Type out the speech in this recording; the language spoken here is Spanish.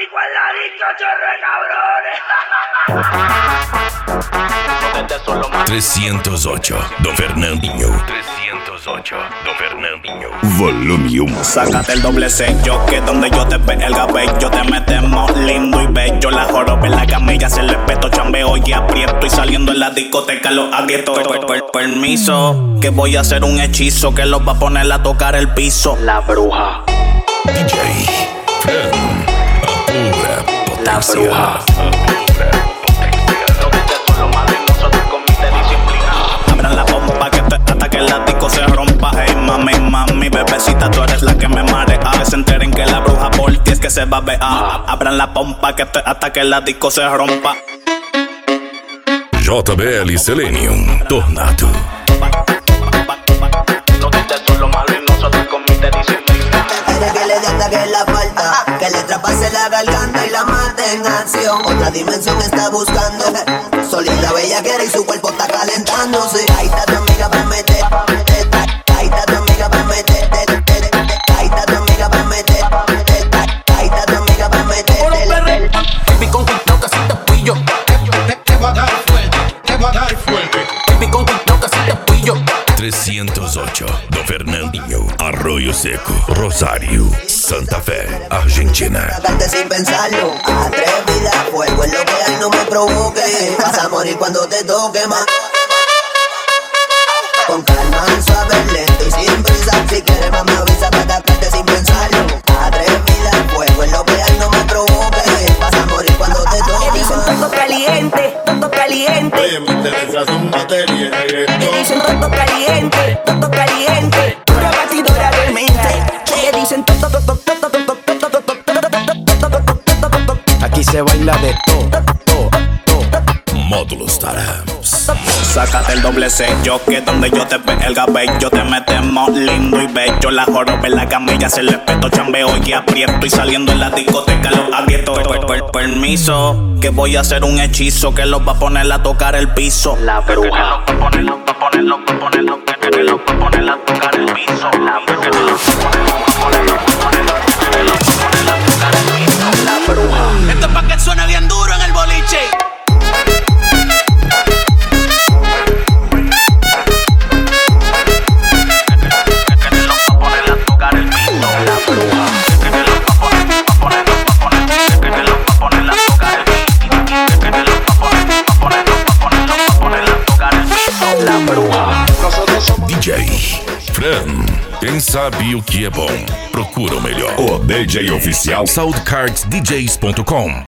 boricua en la disco, chorre cabrones. 308, Don Fernandinho. 308, Don Fernandinho. Volume 1. Sácate el doble sello, que donde yo te ve el cabello te metemos lindo y bello. La joroba en la camilla, se le peto, chambeo y aprieto. Y saliendo en la discoteca los agrieto. Permiso, que voy a hacer un hechizo que los va a poner a tocar el piso. La bruja. DJ Fren, a pura potencia. La bruja. Abran la pompa que hasta que el látigo se rompa. Hey mami, mami, bebecita, tú eres la que me marea. Que se enteren que la bruja por ti es que se va a ver. Abran la pompa que hasta que el látigo se rompa. JBL Selenium, Tornado. No dices solo malo y nosotros con mi te disciplina. Quiere que le dé hasta que la falta, que le traspase la garganta y la mate en acción. Otra dimensión está buscando, solita bellaquera y su cuerpo está calentándose. Ahí está tu amiga pa' meter, ahí está tu amiga pa' meter, ahí está tu amiga pa' meter, ahí está tu amiga pa' meter. Baby con TikTok casi te pillo. Te va a dar fuerte, te va a dar fuerte. Baby con TikTok casi te pillo. 308, Don Fernandinho, Arroyo Seco, Rosario, Santa Fe, Argentina. Tratarte sin pensarlo, atrevida, fuego es lo que hay, no me provoque. Vas a morir cuando te toque más. Con calma, suave, lento y sin prisa. Si quieres más me avisa para tratarte sin pensarlo. Atrevida, fuego es lo que hay, no me provoque. Vas a morir cuando te toque Me dicen más. todo caliente, todo caliente. Oye, me interesa su materia. Me dicen todo caliente, todo caliente. Pura batidora de mente. Me dicen todo. Aquí se baila de todo. Módulos Tarams. Sácate el doble sello, que donde yo te ve el cabello te metemos lindo y bello. La joroba en la camilla, se le peto, chambeo y aprieto. Y saliendo en la discoteca los agrieto. Permiso, que voy a hacer un hechizo que los va a poner a tocar el piso. La bruja. Que los va a poner a tocar el piso. La bruja. Esto es pa' que suene bien duro en el boliche. DJ Fran, quem sabe o que é bom, procura o melhor. O DJ oficial SoundCardsDJs.com.